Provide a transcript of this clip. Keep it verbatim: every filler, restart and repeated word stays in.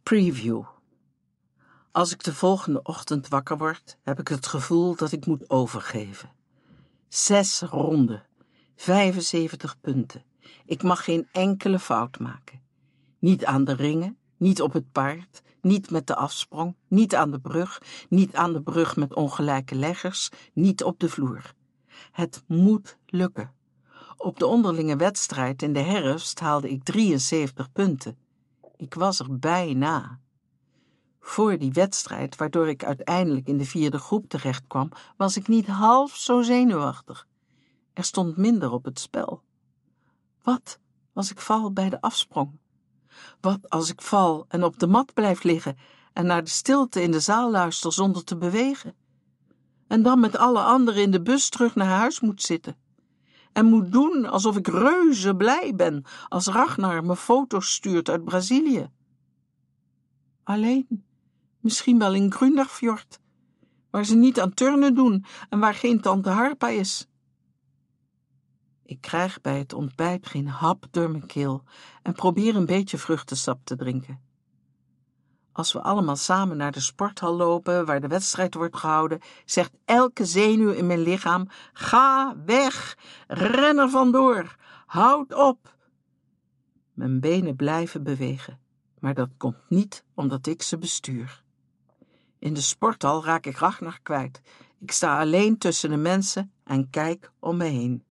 Preview. Als ik de volgende ochtend wakker word, heb ik het gevoel dat ik moet overgeven. Zes ronden, vijfenzeventig punten. Ik mag geen enkele fout maken. Niet aan de ringen, niet op het paard, niet met de afsprong, niet aan de brug, niet aan de brug met ongelijke leggers, niet op de vloer. Het moet lukken. Op de onderlinge wedstrijd in de herfst haalde ik drieënzeventig punten. Ik was er bijna. Voor die wedstrijd, waardoor ik uiteindelijk in de vierde groep terecht kwam, was ik niet half zo zenuwachtig. Er stond minder op het spel. Wat als ik val bij de afsprong? Wat als ik val en op de mat blijf liggen en naar de stilte in de zaal luister zonder te bewegen? En dan met alle anderen in de bus terug naar huis moet zitten. En moet doen alsof ik reuze blij ben als Ragnar me foto's stuurt uit Brazilië. Alleen, misschien wel in Grundarfjord, waar ze niet aan turnen doen en waar geen tante Harpa is. Ik krijg bij het ontbijt geen hap door mijn keel en probeer een beetje vruchtensap te drinken. Als we allemaal samen naar de sporthal lopen, waar de wedstrijd wordt gehouden, zegt elke zenuw in mijn lichaam: ga weg, ren er vandoor, houd op. Mijn benen blijven bewegen, maar dat komt niet omdat ik ze bestuur. In de sporthal raak ik Ragnar kwijt. Ik sta alleen tussen de mensen en kijk om me heen.